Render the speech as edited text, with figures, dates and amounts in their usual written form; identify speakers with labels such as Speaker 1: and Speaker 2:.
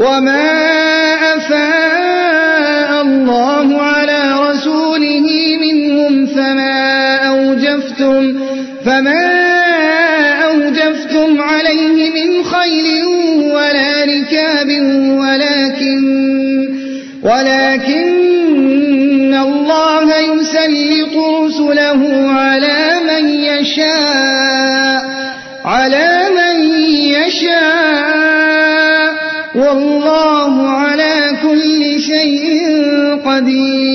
Speaker 1: وما أفاء الله على رسوله منهم فما أوجفتم عليه من خيل ولا ركاب ولكن الله يسلط رسله على من يشاء والله على كل شيء قدير.